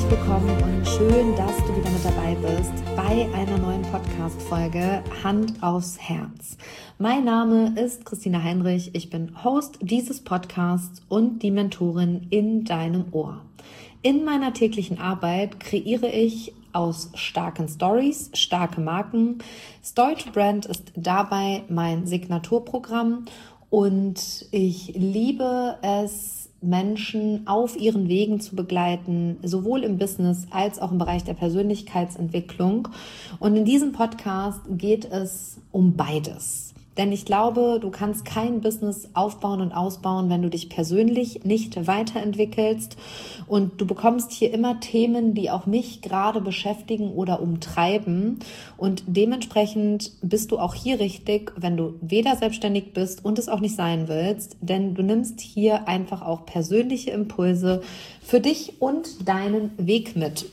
herzlich willkommen und schön, dass du wieder mit dabei bist bei einer neuen Podcast-Folge Hand aufs Herz. Mein Name ist Christina Heinrich, ich bin Host dieses Podcasts und die Mentorin in deinem Ohr. In meiner täglichen Arbeit kreiere ich aus starken Stories starke Marken. Story to Brand ist dabei mein Signaturprogramm und ich liebe es, Menschen auf ihren Wegen zu begleiten, sowohl im Business als auch im Bereich der Persönlichkeitsentwicklung. Und in diesem Podcast geht es um beides. Denn ich glaube, du kannst kein Business aufbauen und ausbauen, wenn du dich persönlich nicht weiterentwickelst. Und du bekommst hier immer Themen, die auch mich gerade beschäftigen oder umtreiben. Und dementsprechend bist du auch hier richtig, wenn du weder selbstständig bist und es auch nicht sein willst. Denn du nimmst hier einfach auch persönliche Impulse für dich und deinen Weg mit.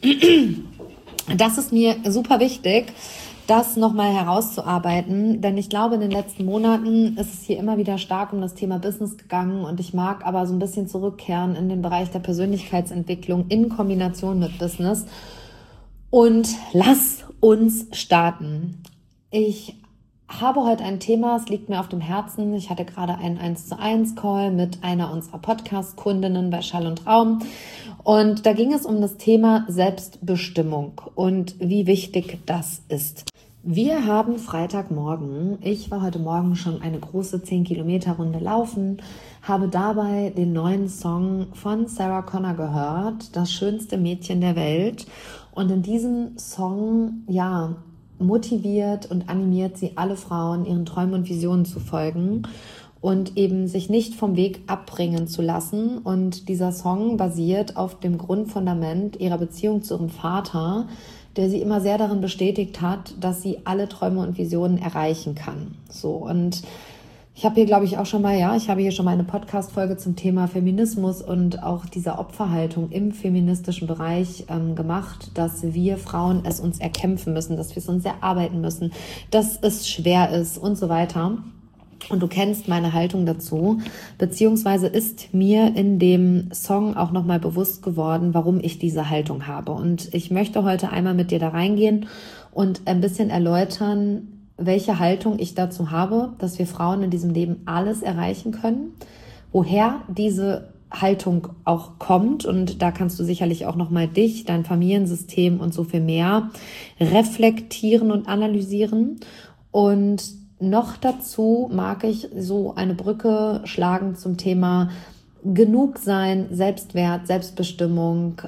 Das ist mir super wichtig, das nochmal herauszuarbeiten, denn ich glaube, in den letzten Monaten ist es hier immer wieder stark um das Thema Business gegangen und ich mag aber so ein bisschen zurückkehren in den Bereich der Persönlichkeitsentwicklung in Kombination mit Business. Und lass uns starten. Ich habe heute ein Thema, es liegt mir auf dem Herzen. Ich hatte gerade einen 1:1 Call mit einer unserer Podcast-Kundinnen bei Schall und Raum. Und da ging es um das Thema Selbstbestimmung und wie wichtig das ist. Wir haben Freitagmorgen. Ich war heute Morgen schon eine große 10-Kilometer-Runde laufen, habe dabei den neuen Song von Sarah Connor gehört, Das schönste Mädchen der Welt. Und in diesem Song, motiviert und animiert sie alle Frauen, ihren Träumen und Visionen zu folgen und eben sich nicht vom Weg abbringen zu lassen. Und dieser Song basiert auf dem Grundfundament ihrer Beziehung zu ihrem Vater, der sie immer sehr darin bestätigt hat, dass sie alle Träume und Visionen erreichen kann. So, und ich habe hier, glaube ich, auch schon mal, eine Podcast-Folge zum Thema Feminismus und auch dieser Opferhaltung im feministischen Bereich gemacht, dass wir Frauen es uns erkämpfen müssen, dass wir es uns erarbeiten müssen, dass es schwer ist und so weiter. Und du kennst meine Haltung dazu, beziehungsweise ist mir in dem Song auch nochmal bewusst geworden, warum ich diese Haltung habe. Und ich möchte heute einmal mit dir da reingehen und ein bisschen erläutern, welche Haltung ich dazu habe, dass wir Frauen in diesem Leben alles erreichen können, woher diese Haltung auch kommt. Und da kannst du sicherlich auch nochmal dich, dein Familiensystem und so viel mehr reflektieren und analysieren. Und noch dazu mag ich so eine Brücke schlagen zum Thema Genugsein, Selbstwert, Selbstbestimmung,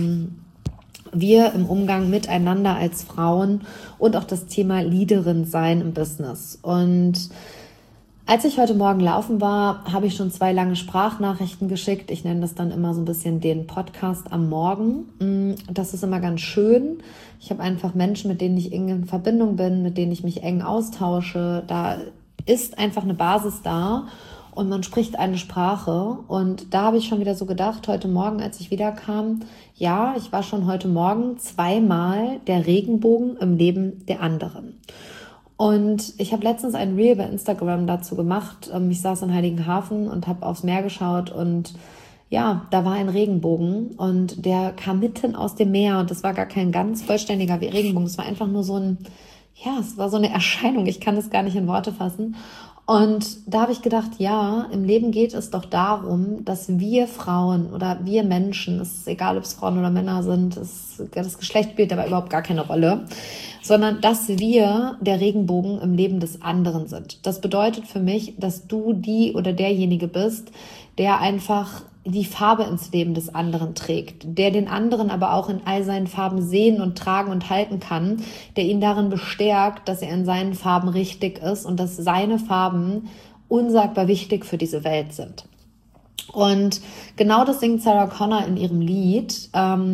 wir im Umgang miteinander als Frauen und auch das Thema Leaderin sein im Business. Und als ich heute Morgen laufen war, habe ich schon 2 lange Sprachnachrichten geschickt. Ich nenne das dann immer so ein bisschen den Podcast am Morgen. Das ist immer ganz schön. Ich habe einfach Menschen, mit denen ich eng in Verbindung bin, mit denen ich mich eng austausche. Da ist einfach eine Basis da und man spricht eine Sprache. Und da habe ich schon wieder so gedacht, heute Morgen, als ich wiederkam, ja, ich war schon heute Morgen 2-mal der Regenbogen im Leben der anderen. Und ich habe letztens ein Reel bei Instagram dazu gemacht. Ich saß in Heiligenhafen und habe aufs Meer geschaut und ja, da war ein Regenbogen und der kam mitten aus dem Meer und das war gar kein ganz vollständiger Regenbogen. Es war einfach nur es war so eine Erscheinung. Ich kann es gar nicht in Worte fassen. Und da habe ich gedacht, ja, im Leben geht es doch darum, dass wir Frauen oder wir Menschen, es ist egal, ob es Frauen oder Männer sind, das Geschlecht spielt aber überhaupt gar keine Rolle, sondern dass wir der Regenbogen im Leben des anderen sind. Das bedeutet für mich, dass du die oder derjenige bist, der einfach die Farbe ins Leben des anderen trägt, der den anderen aber auch in all seinen Farben sehen und tragen und halten kann, der ihn darin bestärkt, dass er in seinen Farben richtig ist und dass seine Farben unsagbar wichtig für diese Welt sind. Und genau das singt Sarah Connor in ihrem Lied,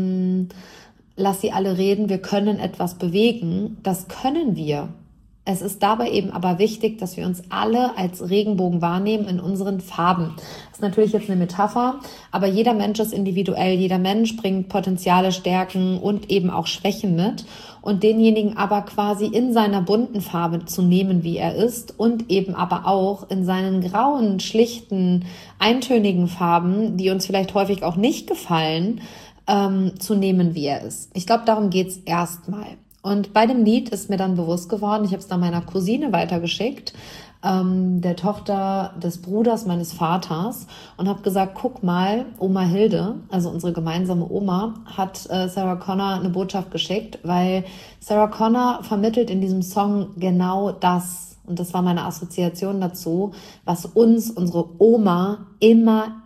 Lass sie alle reden, wir können etwas bewegen. Das können wir. Es ist dabei eben aber wichtig, dass wir uns alle als Regenbogen wahrnehmen in unseren Farben. Das ist natürlich jetzt eine Metapher, aber jeder Mensch ist individuell. Jeder Mensch bringt Potenziale, Stärken und eben auch Schwächen mit. Und denjenigen aber quasi in seiner bunten Farbe zu nehmen, wie er ist, und eben aber auch in seinen grauen, schlichten, eintönigen Farben, die uns vielleicht häufig auch nicht gefallen, zu nehmen, wie er ist. Ich glaube, darum geht's erstmal. Und bei dem Lied ist mir dann bewusst geworden, ich habe es dann meiner Cousine weitergeschickt, der Tochter des Bruders meines Vaters, und habe gesagt, guck mal, Oma Hilde, also unsere gemeinsame Oma, hat Sarah Connor eine Botschaft geschickt, weil Sarah Connor vermittelt in diesem Song genau das, und das war meine Assoziation dazu, was uns unsere Oma immer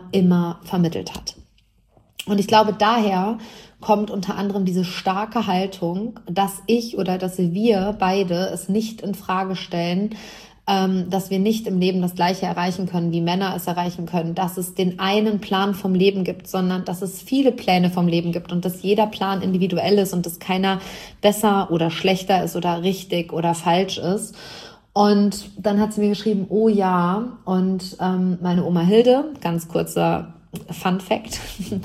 vermittelt hat. Und ich glaube, daher kommt unter anderem diese starke Haltung, dass dass wir beide es nicht in Frage stellen, dass wir nicht im Leben das Gleiche erreichen können, wie Männer es erreichen können, dass es den einen Plan vom Leben gibt, sondern dass es viele Pläne vom Leben gibt und dass jeder Plan individuell ist und dass keiner besser oder schlechter ist oder richtig oder falsch ist. Und dann hat sie mir geschrieben, oh ja, und meine Oma Hilde, ganz kurzer Fun Fact,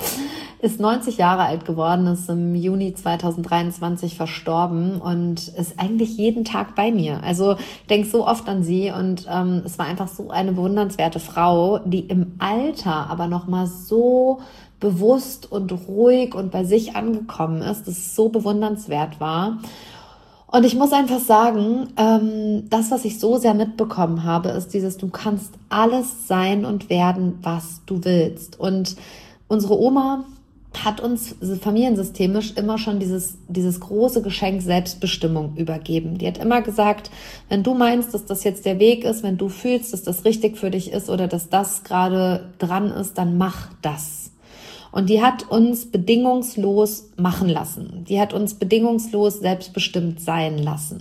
ist 90 Jahre alt geworden, ist im Juni 2023 verstorben und ist eigentlich jeden Tag bei mir. Also ich denke so oft an sie, und es war einfach so eine bewundernswerte Frau, die im Alter aber nochmal so bewusst und ruhig und bei sich angekommen ist, dass es so bewundernswert war. Und ich muss einfach sagen, das, was ich so sehr mitbekommen habe, ist dieses, du kannst alles sein und werden, was du willst. Und unsere Oma hat uns familiensystemisch immer schon dieses große Geschenk Selbstbestimmung übergeben. Die hat immer gesagt, wenn du meinst, dass das jetzt der Weg ist, wenn du fühlst, dass das richtig für dich ist oder dass das gerade dran ist, dann mach das. Und die hat uns bedingungslos machen lassen. Die hat uns bedingungslos selbstbestimmt sein lassen.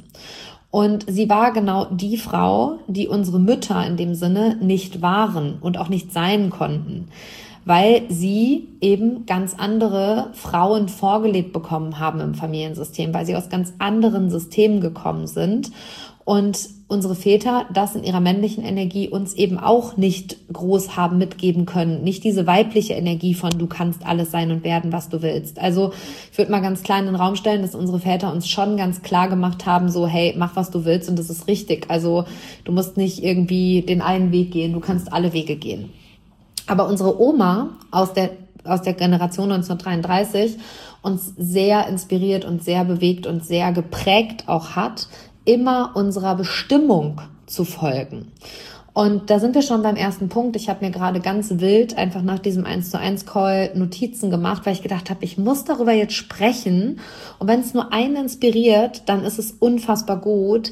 Und sie war genau die Frau, die unsere Mütter in dem Sinne nicht waren und auch nicht sein konnten, weil sie eben ganz andere Frauen vorgelebt bekommen haben im Familiensystem, weil sie aus ganz anderen Systemen gekommen sind. Und unsere Väter das in ihrer männlichen Energie uns eben auch nicht groß haben mitgeben können. Nicht diese weibliche Energie von du kannst alles sein und werden, was du willst. Also ich würde mal ganz klar in den Raum stellen, dass unsere Väter uns schon ganz klar gemacht haben, so hey, mach was du willst und das ist richtig. Also du musst nicht irgendwie den einen Weg gehen, du kannst alle Wege gehen. Aber unsere Oma aus der Generation 1933 uns sehr inspiriert und sehr bewegt und sehr geprägt auch hat, immer unserer Bestimmung zu folgen. Und da sind wir schon beim ersten Punkt. Ich habe mir gerade ganz wild einfach nach diesem 1:1 Call Notizen gemacht, weil ich gedacht habe, ich muss darüber jetzt sprechen. Und wenn es nur einen inspiriert, dann ist es unfassbar gut.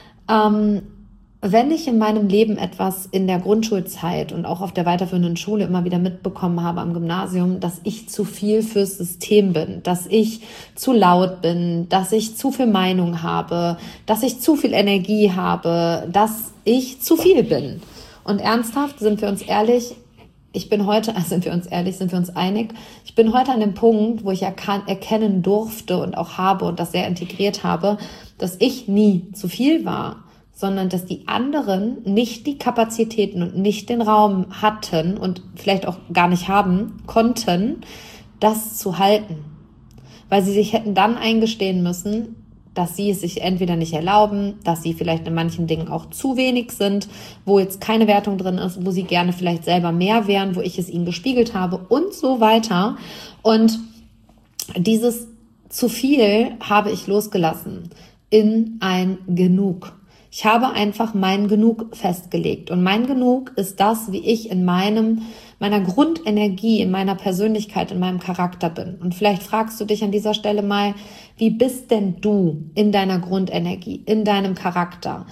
Wenn ich in meinem Leben etwas in der Grundschulzeit und auch auf der weiterführenden Schule immer wieder mitbekommen habe am Gymnasium, dass ich zu viel fürs System bin, dass ich zu laut bin, dass ich zu viel Meinung habe, dass ich zu viel Energie habe, dass ich zu viel bin. Und ernsthaft, sind wir uns ehrlich, sind wir uns einig? Ich bin heute an dem Punkt, wo ich erkennen durfte und auch habe und das sehr integriert habe, dass ich nie zu viel war, sondern dass die anderen nicht die Kapazitäten und nicht den Raum hatten und vielleicht auch gar nicht haben konnten, das zu halten. Weil sie sich hätten dann eingestehen müssen, dass sie es sich entweder nicht erlauben, dass sie vielleicht in manchen Dingen auch zu wenig sind, wo jetzt keine Wertung drin ist, wo sie gerne vielleicht selber mehr wären, wo ich es ihnen gespiegelt habe und so weiter. Und dieses zu viel habe ich losgelassen in ein Genug. Ich habe einfach mein Genug festgelegt. Und mein Genug ist das, wie ich in meiner Grundenergie, in meiner Persönlichkeit, in meinem Charakter bin. Und vielleicht fragst du dich an dieser Stelle mal, wie bist denn du in deiner Grundenergie, in deinem Charakter?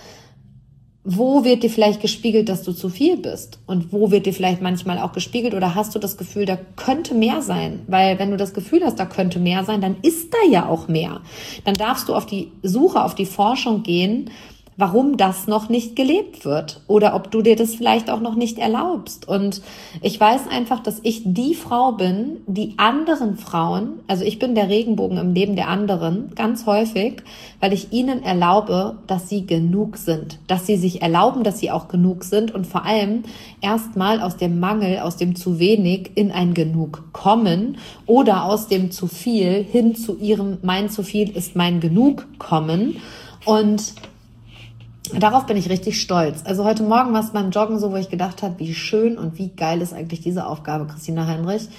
Wo wird dir vielleicht gespiegelt, dass du zu viel bist? Und wo wird dir vielleicht manchmal auch gespiegelt oder hast du das Gefühl, da könnte mehr sein? Weil wenn du das Gefühl hast, da könnte mehr sein, dann ist da ja auch mehr. Dann darfst du auf die Suche, auf die Forschung gehen, warum das noch nicht gelebt wird oder ob du dir das vielleicht auch noch nicht erlaubst. Und ich weiß einfach, dass ich die Frau bin, die anderen Frauen, also ich bin der Regenbogen im Leben der anderen, ganz häufig, weil ich ihnen erlaube, dass sie genug sind, dass sie sich erlauben, dass sie auch genug sind und vor allem erstmal aus dem Mangel, aus dem zu wenig in ein Genug kommen oder aus dem zu viel hin zu ihrem mein zu viel ist mein Genug kommen. Und darauf bin ich richtig stolz. Also heute Morgen war es beim Joggen so, wo ich gedacht habe, wie schön und wie geil ist eigentlich diese Aufgabe, Christina Heinrich.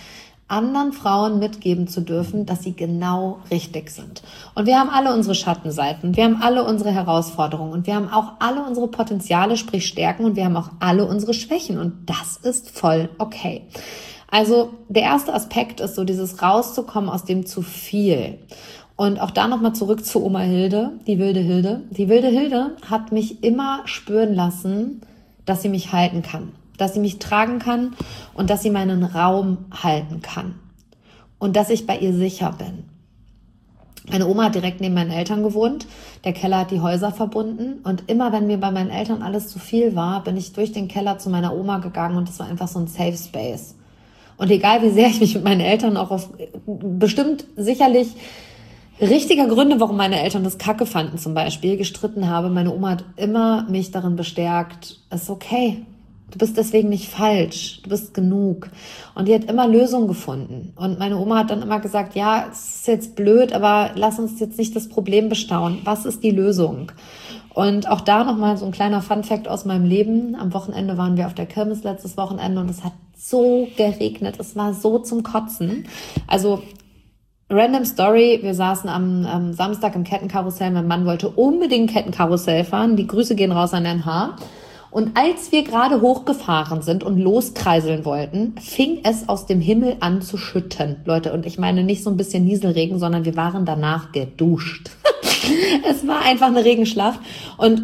anderen Frauen mitgeben zu dürfen, dass sie genau richtig sind. Und wir haben alle unsere Schattenseiten, wir haben alle unsere Herausforderungen und wir haben auch alle unsere Potenziale, sprich Stärken, und wir haben auch alle unsere Schwächen und das ist voll okay. Also der erste Aspekt ist so dieses rauszukommen aus dem zu viel. Und auch da nochmal zurück zu Oma Hilde, die wilde Hilde. Die wilde Hilde hat mich immer spüren lassen, dass sie mich halten kann, dass sie mich tragen kann und dass sie meinen Raum halten kann und dass ich bei ihr sicher bin. Meine Oma hat direkt neben meinen Eltern gewohnt, der Keller hat die Häuser verbunden und immer wenn mir bei meinen Eltern alles zu viel war, bin ich durch den Keller zu meiner Oma gegangen und das war einfach so ein Safe Space. Und egal wie sehr ich mich mit meinen Eltern auch auf bestimmt sicherlich richtiger Gründe, warum meine Eltern das Kacke fanden zum Beispiel, gestritten habe, meine Oma hat immer mich darin bestärkt, es ist okay, du bist deswegen nicht falsch, du bist genug. Und die hat immer Lösungen gefunden. Und meine Oma hat dann immer gesagt, ja, es ist jetzt blöd, aber lass uns jetzt nicht das Problem bestaunen. Was ist die Lösung? Und auch da nochmal so ein kleiner Funfact aus meinem Leben. Am Wochenende waren wir auf der Kirmes letztes Wochenende und es hat so geregnet. Es war so zum Kotzen. Also Random Story, wir saßen am Samstag im Kettenkarussell, mein Mann wollte unbedingt Kettenkarussell fahren, die Grüße gehen raus an NH. Und als wir gerade hochgefahren sind und loskreiseln wollten, fing es aus dem Himmel an zu schütten, Leute. Und ich meine nicht so ein bisschen Nieselregen, sondern wir waren danach geduscht. Es war einfach eine Regenschlacht und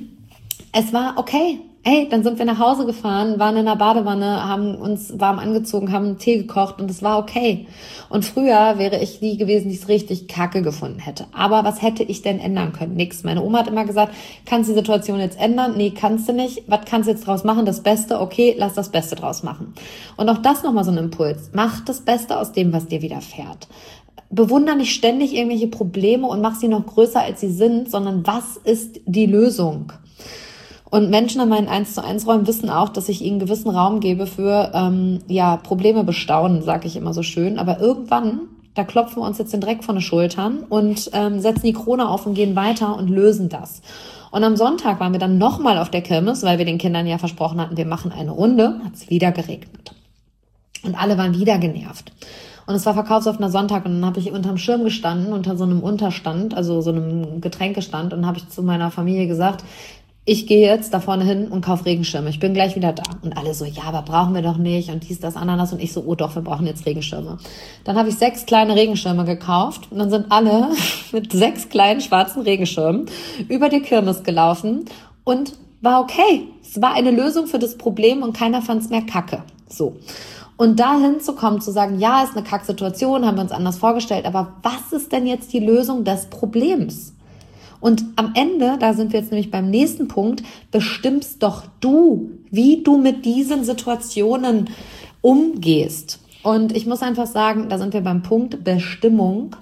es war okay. Hey, dann sind wir nach Hause gefahren, waren in der Badewanne, haben uns warm angezogen, haben einen Tee gekocht und es war okay. Und früher wäre ich die gewesen, die es richtig kacke gefunden hätte. Aber was hätte ich denn ändern können? Nix. Meine Oma hat immer gesagt, kannst du die Situation jetzt ändern? Nee, kannst du nicht. Was kannst du jetzt draus machen? Das Beste? Okay, lass das Beste draus machen. Und auch das nochmal so ein Impuls. Mach das Beste aus dem, was dir widerfährt. Bewundere nicht ständig irgendwelche Probleme und mach sie noch größer, als sie sind, sondern was ist die Lösung? Und Menschen in meinen 1:1 Räumen wissen auch, dass ich ihnen gewissen Raum gebe für Probleme bestaunen, sage ich immer so schön. Aber irgendwann, da klopfen wir uns jetzt den Dreck von den Schultern und setzen die Krone auf und gehen weiter und lösen das. Und am Sonntag waren wir dann nochmal auf der Kirmes, weil wir den Kindern ja versprochen hatten, wir machen eine Runde, hat es wieder geregnet. Und alle waren wieder genervt. Und es war verkaufsoffener Sonntag und dann habe ich unterm Schirm gestanden, unter so einem Unterstand, also so einem Getränkestand, und habe ich zu meiner Familie gesagt, ich gehe jetzt da vorne hin und kaufe Regenschirme. Ich bin gleich wieder da. Und alle so, ja, aber brauchen wir doch nicht. Und dies, das, Ananas. Und ich so, oh doch, wir brauchen jetzt Regenschirme. Dann habe ich 6 kleine Regenschirme gekauft. Und dann sind alle mit 6 kleinen schwarzen Regenschirmen über die Kirmes gelaufen. Und war okay. Es war eine Lösung für das Problem und keiner fand es mehr kacke. So. Und dahin zu kommen, zu sagen, ja, ist eine Kacksituation, haben wir uns anders vorgestellt. Aber was ist denn jetzt die Lösung des Problems? Und am Ende, da sind wir jetzt nämlich beim nächsten Punkt, bestimmst doch du, wie du mit diesen Situationen umgehst. Und ich muss einfach sagen, da sind wir beim Punkt Bestimmung.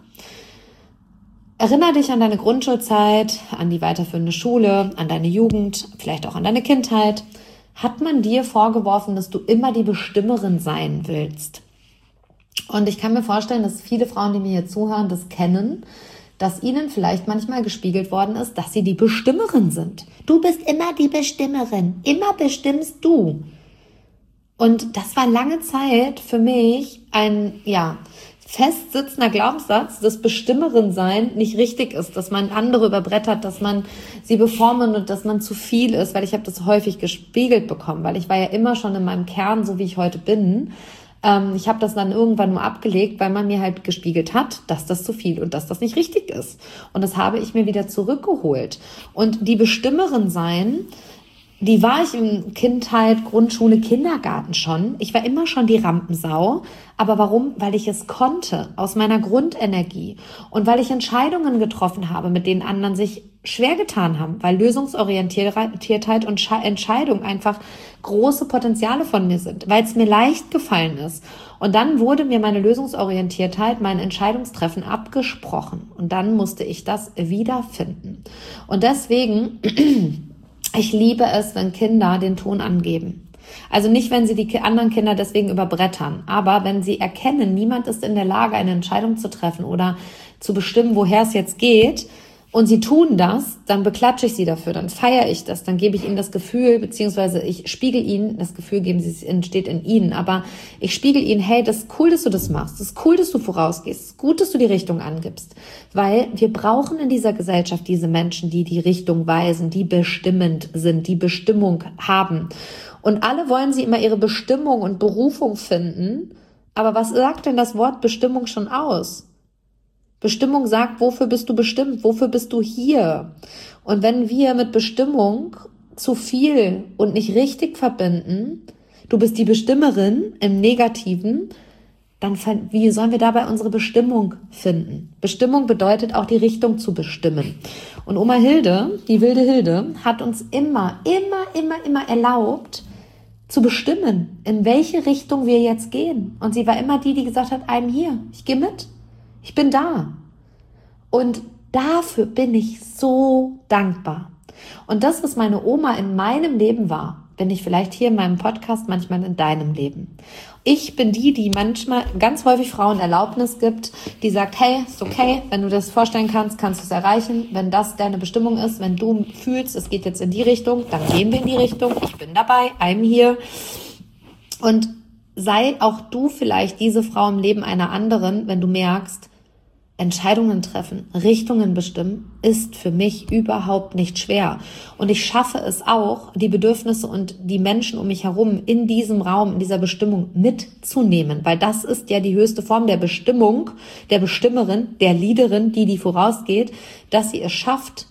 Erinnere dich an deine Grundschulzeit, an die weiterführende Schule, an deine Jugend, vielleicht auch an deine Kindheit. Hat man dir vorgeworfen, dass du immer die Bestimmerin sein willst? Und ich kann mir vorstellen, dass viele Frauen, die mir hier zuhören, das kennen, dass ihnen vielleicht manchmal gespiegelt worden ist, dass sie die Bestimmerin sind. Du bist immer die Bestimmerin. Immer bestimmst du. Und das war lange Zeit für mich ein, festsitzender Glaubenssatz, dass Bestimmerin sein nicht richtig ist, dass man andere überbrettert, dass man sie beformt und dass man zu viel ist, weil ich habe das häufig gespiegelt bekommen, weil ich war ja immer schon in meinem Kern, so wie ich heute bin. Ich habe das dann irgendwann nur abgelegt, weil man mir halt gespiegelt hat, dass das zu viel und dass das nicht richtig ist. Und das habe ich mir wieder zurückgeholt. Und die Bestimmerin sein, die war ich in Kindheit, Grundschule, Kindergarten schon. Ich war immer schon die Rampensau. Aber warum? Weil ich es konnte, aus meiner Grundenergie. Und weil ich Entscheidungen getroffen habe, mit denen anderen sich schwer getan haben. Weil Lösungsorientiertheit und Entscheidung einfach große Potenziale von mir sind. Weil es mir leicht gefallen ist. Und dann wurde mir meine Lösungsorientiertheit, mein Entscheidungstreffen abgesprochen. Und dann musste ich das wiederfinden. Und deswegen... Ich liebe es, wenn Kinder den Ton angeben. Also nicht, wenn sie die anderen Kinder deswegen überbrettern, aber wenn sie erkennen, niemand ist in der Lage, eine Entscheidung zu treffen oder zu bestimmen, woher es jetzt geht, und sie tun das, dann beklatsche ich sie dafür, dann feiere ich das, dann gebe ich ihnen das Gefühl, beziehungsweise ich spiegel ihnen, das Gefühl entsteht in ihnen, aber ich spiegel ihnen, hey, das ist cool, dass du das machst, das ist cool, dass du vorausgehst, es ist gut, dass du die Richtung angibst, weil wir brauchen in dieser Gesellschaft diese Menschen, die die Richtung weisen, die bestimmend sind, die Bestimmung haben. Und alle wollen sie immer ihre Bestimmung und Berufung finden, aber was sagt denn das Wort Bestimmung schon aus? Bestimmung sagt, wofür bist du bestimmt? Wofür bist du hier? Und wenn wir mit Bestimmung zu viel und nicht richtig verbinden, du bist die Bestimmerin im Negativen, dann wie sollen wir dabei unsere Bestimmung finden? Bestimmung bedeutet auch die Richtung zu bestimmen. Und Oma Hilde, die wilde Hilde, hat uns immer erlaubt, zu bestimmen, in welche Richtung wir jetzt gehen. Und sie war immer die gesagt hat, I'm here, ich gehe mit. Ich bin da. Und dafür bin ich so dankbar. Und das, was meine Oma in meinem Leben war, bin ich vielleicht hier in meinem Podcast, manchmal in deinem Leben. Ich bin die manchmal ganz häufig Frauen Erlaubnis gibt, die sagt, hey, ist okay, wenn du das vorstellen kannst, kannst du es erreichen. Wenn das deine Bestimmung ist, wenn du fühlst, es geht jetzt in die Richtung, dann gehen wir in die Richtung. Ich bin dabei, I'm here. Und sei auch du vielleicht diese Frau im Leben einer anderen, wenn du merkst, Entscheidungen treffen, Richtungen bestimmen, ist für mich überhaupt nicht schwer. Und ich schaffe es auch, die Bedürfnisse und die Menschen um mich herum in diesem Raum, in dieser Bestimmung mitzunehmen. Weil das ist ja die höchste Form der Bestimmung, der Bestimmerin, der Leaderin, die vorausgeht, dass sie es schafft,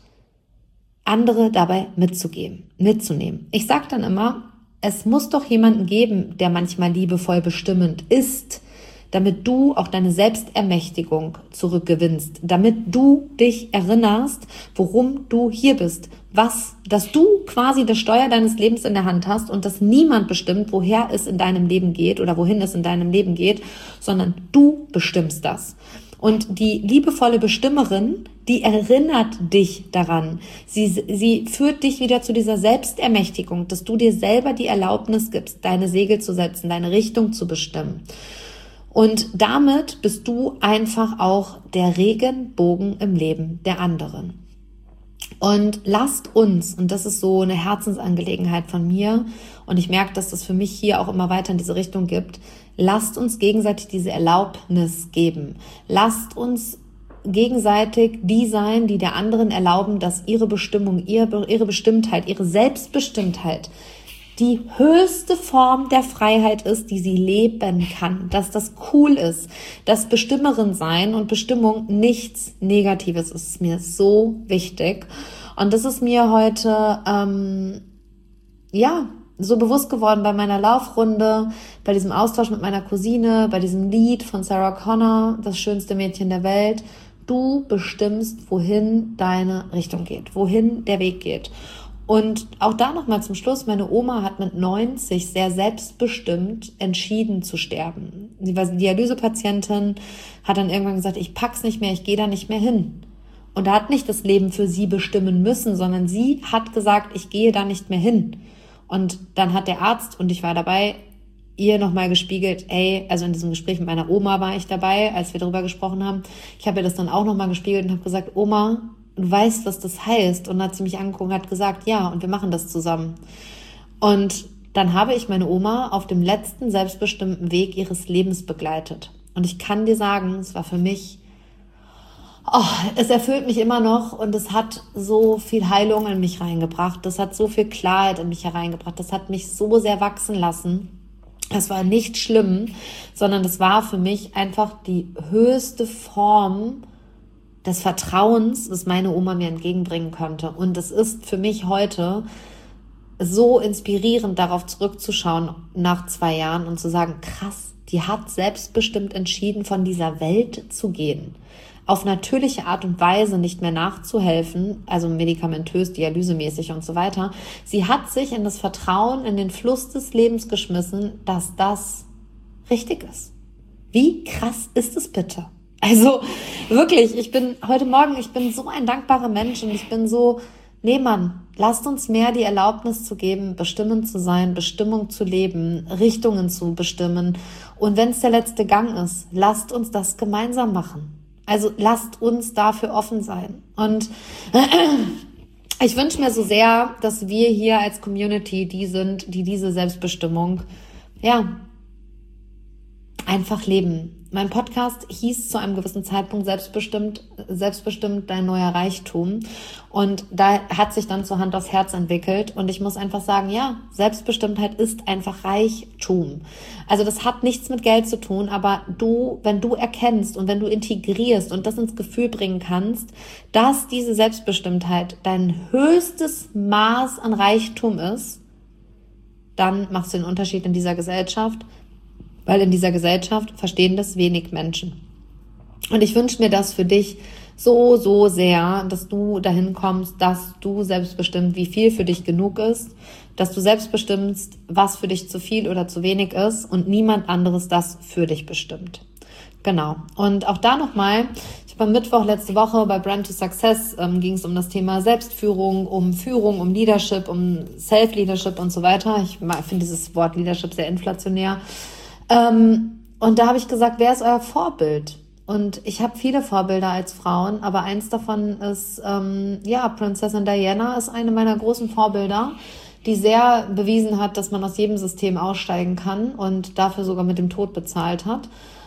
andere dabei mitzunehmen. Ich sage dann immer, es muss doch jemanden geben, der manchmal liebevoll bestimmend ist, damit du auch deine Selbstermächtigung zurückgewinnst, damit du dich erinnerst, worum du hier bist, dass du quasi das Steuer deines Lebens in der Hand hast und dass niemand bestimmt, woher es in deinem Leben geht oder wohin es in deinem Leben geht, sondern du bestimmst das. Und die liebevolle Bestimmerin, die erinnert dich daran. Sie führt dich wieder zu dieser Selbstermächtigung, dass du dir selber die Erlaubnis gibst, deine Segel zu setzen, deine Richtung zu bestimmen. Und damit bist du einfach auch der Regenbogen im Leben der anderen. Und lasst uns, und das ist so eine Herzensangelegenheit von mir, und ich merke, dass das für mich hier auch immer weiter in diese Richtung gibt, lasst uns gegenseitig diese Erlaubnis geben. Lasst uns gegenseitig die sein, die der anderen erlauben, dass ihre Bestimmung, ihre Bestimmtheit, ihre Selbstbestimmtheit die höchste Form der Freiheit ist, die sie leben kann, dass das cool ist, dass Bestimmerin sein und Bestimmung nichts Negatives ist mir so wichtig. Und das ist mir heute, so bewusst geworden bei meiner Laufrunde, bei diesem Austausch mit meiner Cousine, bei diesem Lied von Sarah Connor, das schönste Mädchen der Welt. Du bestimmst, wohin deine Richtung geht, wohin der Weg geht. Und auch da nochmal zum Schluss, meine Oma hat mit 90 sehr selbstbestimmt entschieden zu sterben. Sie war Dialysepatientin, hat dann irgendwann gesagt, ich pack's nicht mehr, ich gehe da nicht mehr hin. Und da hat nicht das Leben für sie bestimmen müssen, sondern sie hat gesagt, ich gehe da nicht mehr hin. Und dann hat der Arzt, und ich war dabei, ihr nochmal gespiegelt, also in diesem Gespräch mit meiner Oma war ich dabei, als wir darüber gesprochen haben. Ich habe ihr das dann auch nochmal gespiegelt und habe gesagt, Oma, du weißt, was das heißt. Und dann hat sie mich angeguckt und hat gesagt, ja, und wir machen das zusammen. Und dann habe ich meine Oma auf dem letzten selbstbestimmten Weg ihres Lebens begleitet. Und ich kann dir sagen, es war für mich, es erfüllt mich immer noch und es hat so viel Heilung in mich reingebracht. Das hat so viel Klarheit in mich hereingebracht. Das hat mich so sehr wachsen lassen. Das war nicht schlimm, sondern das war für mich einfach die höchste Form des Vertrauens, das meine Oma mir entgegenbringen konnte. Und es ist für mich heute so inspirierend, darauf zurückzuschauen nach 2 Jahren und zu sagen, krass, die hat selbstbestimmt entschieden, von dieser Welt zu gehen. Auf natürliche Art und Weise nicht mehr nachzuhelfen, also medikamentös, dialysemäßig und so weiter. Sie hat sich in das Vertrauen, in den Fluss des Lebens geschmissen, dass das richtig ist. Wie krass ist es bitte? Also wirklich, ich bin so ein dankbarer Mensch und ich bin so, nee Mann, lasst uns mehr die Erlaubnis zu geben, bestimmend zu sein, Bestimmung zu leben, Richtungen zu bestimmen. Und wenn es der letzte Gang ist, lasst uns das gemeinsam machen. Also lasst uns dafür offen sein. Und ich wünsche mir so sehr, dass wir hier als Community die sind, die diese Selbstbestimmung, einfach leben. Mein Podcast hieß zu einem gewissen Zeitpunkt selbstbestimmt dein neuer Reichtum. Und da hat sich dann zur Hand aufs Herz entwickelt. Und ich muss einfach sagen, ja, Selbstbestimmtheit ist einfach Reichtum. Also das hat nichts mit Geld zu tun, aber wenn du erkennst und wenn du integrierst und das ins Gefühl bringen kannst, dass diese Selbstbestimmtheit dein höchstes Maß an Reichtum ist, dann machst du den Unterschied in dieser Gesellschaft. Weil in dieser Gesellschaft verstehen das wenig Menschen. Und ich wünsche mir das für dich so, so sehr, dass du dahin kommst, dass du selbstbestimmt, wie viel für dich genug ist, dass du selbst bestimmst, was für dich zu viel oder zu wenig ist und niemand anderes das für dich bestimmt. Genau. Und auch da nochmal, ich habe am Mittwoch letzte Woche bei Brand to Success ging es um das Thema Selbstführung, um Leadership, um Self-Leadership und so weiter. Ich finde dieses Wort Leadership sehr inflationär. Und da habe ich gesagt, wer ist euer Vorbild? Und ich habe viele Vorbilder als Frauen, aber eins davon ist, Prinzessin Diana ist eine meiner großen Vorbilder, die sehr bewiesen hat, dass man aus jedem System aussteigen kann und dafür sogar mit dem Tod bezahlt hat.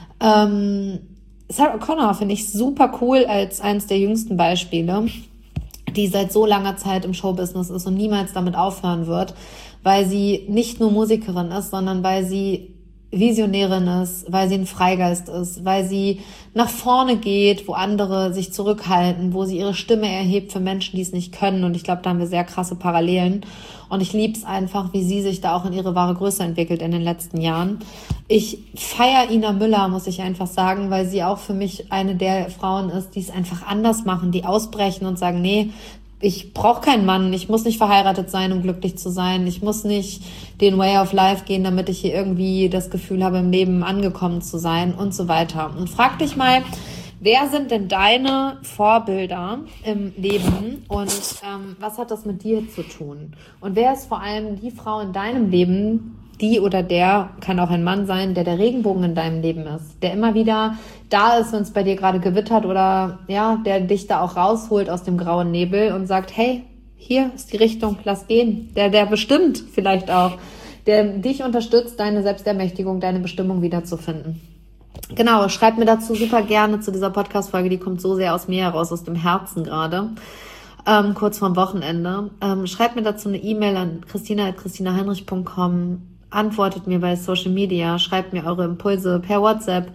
Sarah Connor finde ich super cool als eins der jüngsten Beispiele, die seit so langer Zeit im Showbusiness ist und niemals damit aufhören wird, weil sie nicht nur Musikerin ist, sondern weil sie Visionärin ist, weil sie ein Freigeist ist, weil sie nach vorne geht, wo andere sich zurückhalten, wo sie ihre Stimme erhebt für Menschen, die es nicht können. Und ich glaube, da haben wir sehr krasse Parallelen. Und ich liebe es einfach, wie sie sich da auch in ihre wahre Größe entwickelt in den letzten Jahren. Ich feiere Ina Müller, muss ich einfach sagen, weil sie auch für mich eine der Frauen ist, die es einfach anders machen, die ausbrechen und sagen, nee, ich brauche keinen Mann, ich muss nicht verheiratet sein, um glücklich zu sein. Ich muss nicht den Way of Life gehen, damit ich hier irgendwie das Gefühl habe, im Leben angekommen zu sein und so weiter. Und frag dich mal, wer sind denn deine Vorbilder im Leben und was hat das mit dir zu tun? Und wer ist vor allem die Frau in deinem Leben, die oder der, kann auch ein Mann sein, der Regenbogen in deinem Leben ist, der immer wieder da ist, wenn es bei dir gerade gewittert oder der dich da auch rausholt aus dem grauen Nebel und sagt, hey, hier ist die Richtung, lass gehen. Der bestimmt vielleicht auch, der dich unterstützt, deine Selbstermächtigung, deine Bestimmung wiederzufinden. Genau, schreib mir dazu super gerne zu dieser Podcast-Folge, die kommt so sehr aus mir heraus, aus dem Herzen gerade. Kurz vorm Wochenende. Schreibt mir dazu eine E-Mail an christina@christinaheinrich.com. Antwortet mir bei Social Media, schreibt mir eure Impulse per WhatsApp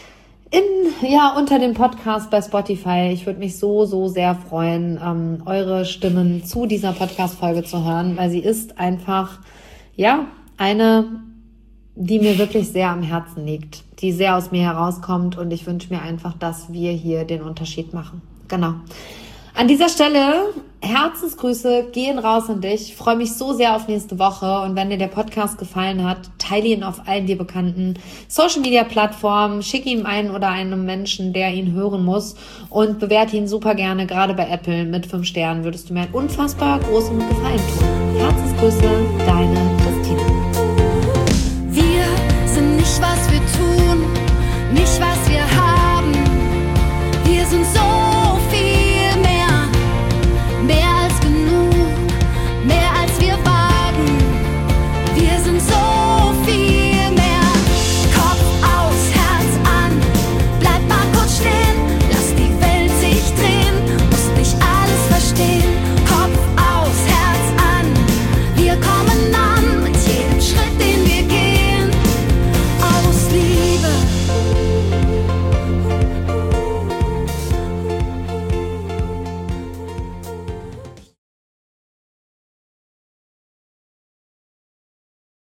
unter dem Podcast bei Spotify. Ich würde mich so, so sehr freuen, eure Stimmen zu dieser Podcast-Folge zu hören, weil sie ist einfach, eine, die mir wirklich sehr am Herzen liegt, die sehr aus mir herauskommt und ich wünsche mir einfach, dass wir hier den Unterschied machen. Genau. An dieser Stelle Herzensgrüße gehen raus an dich. Ich freue mich so sehr auf nächste Woche und wenn dir der Podcast gefallen hat, teile ihn auf allen dir bekannten Social-Media-Plattformen, schicke ihm einen oder einem Menschen, der ihn hören muss und bewerte ihn super gerne, gerade bei Apple mit 5 Sternen würdest du mir einen unfassbar großen Gefallen tun. Herzensgrüße.